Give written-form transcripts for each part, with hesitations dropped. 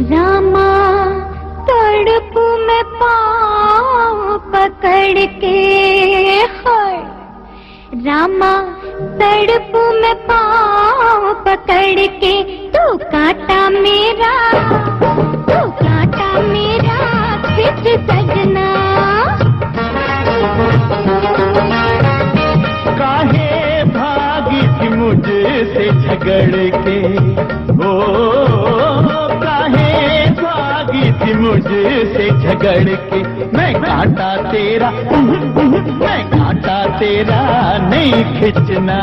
रामा तड़पू मैं पाँव पकड़ के, हाय रामा तड़पू मैं पाँव पकड़ के, तू काटा मेरा खिच सजना। काहे भागी थी मुझसे झगड़ के, ओ काहे भागी थी मुझसे झगड़ के, मैं काटा तेरा नहीं खिंचना।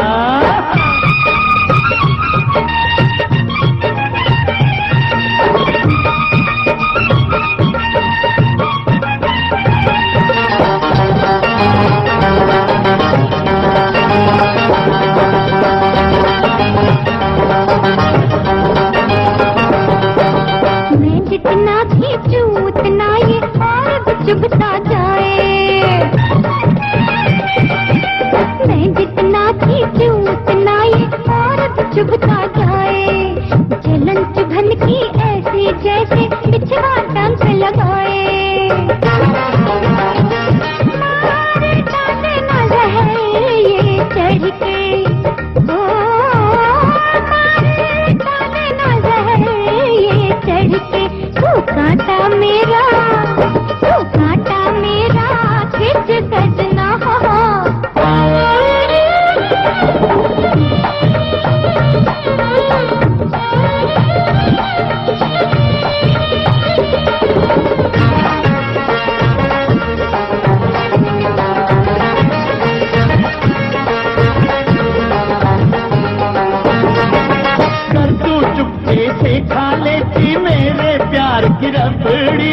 मैं जितना खींचूं उतना ये और चुभता जाए, मैं जितना खींचूं उतना ये और चुभता जाए। जलन चुभन की ऐसी जैसे बिछवा डंक लगाए, मार डाले न रहे ये चढ़ के, ओ मार डाले न रहे ये चढ़ के, तू काटा मेरा खिच सजना। कर तू चुपके से खा लेती मेरे प्यार की रबड़ी,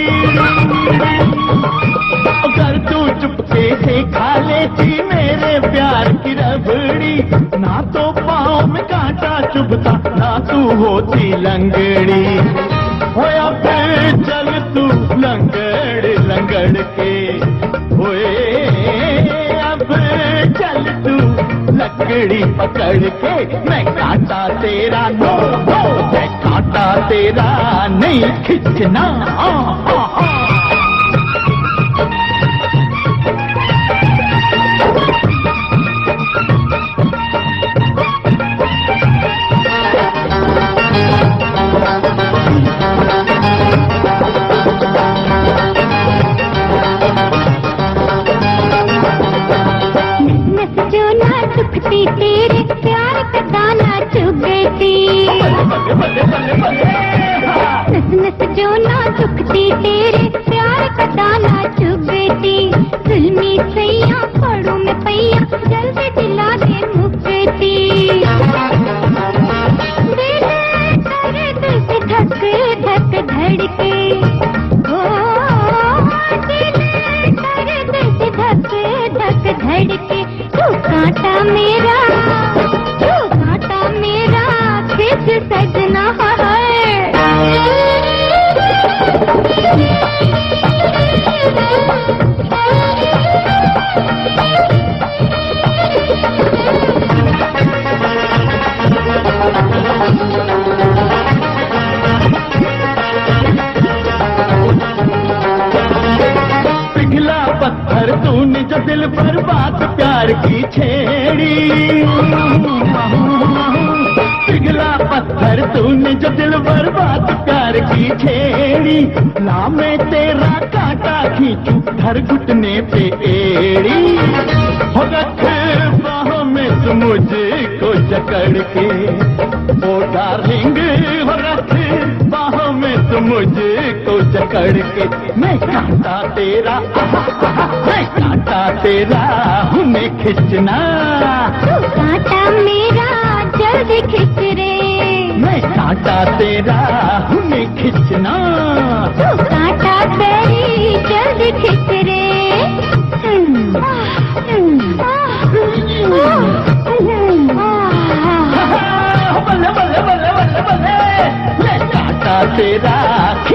कर तू चुपके से खा लेती मेरे प्यार की रबड़ी, ना तो पाँव में कांटा चुभता ना तू होती लंगड़ी। होया फिर चल तू लंगड़ के, होए अब चल तू लकड़ी पकड़ के, मैं कांटा तेरा मैं कांटा तेरा नहीं खिंचना। तेरे प्यार का दाना चुभती, नस नस जो ना दुखती, तेरे प्यार का दाना चुभती। जुल्मी सैया पड़ू में पैया जल्दी दिला दे मुक्ति, दिल से धक धक धड़के, ओ दिल से धक धक धड़के, तू काटा मेरा खिच सजना। पिघला पत्थर तूने जो दिल पर बात प्यार की छेड़ी, पिघला पत्थर तूने जो दिल पर बात प्यार की छेड़ी, ला मैं तेरा कांटा खींचूं हर घुटने पे एड़ी। हो रख बाहों में तू मुझको जकड़ के, ओ डार्लिंग हो रख बाहों में तू मुझको जकड़ के, मैं कांटा तेरा हमें खिंचना। तू कांटा मेरा जल्दी खिंच रे, मैं कांटा तेरा हमें खिंचना। तू कांटा तेरी जल्दी खिंच रे, बल्ले बल्ले बल्ले बल्ले बल्ले, मैं कांटा तेरा